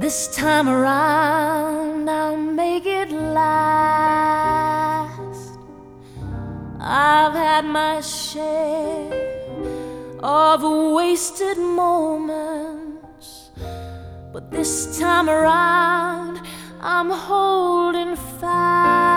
This time around I'll make it last. I've had my share of wasted moments, but this time around I'm holding fast.